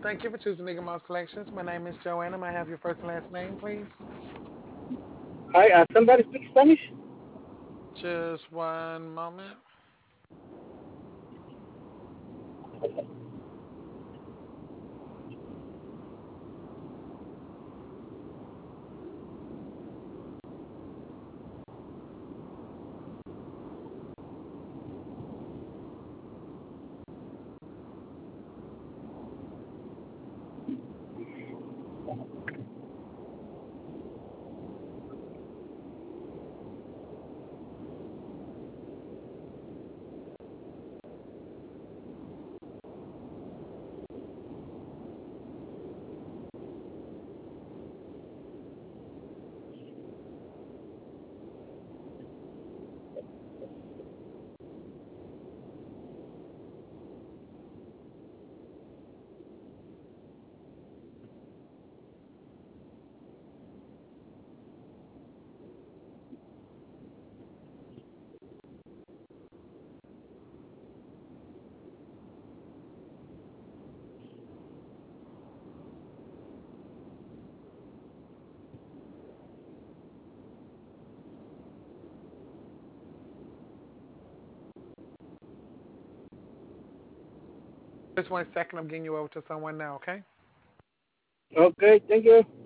Thank you for choosing Nigga Mouse Collections. My name is Joanna. May I have your first and last name, please? Hi, somebody speak Spanish? Just one moment. Just 1 second. I'm getting you over to someone now, okay? Okay, thank you.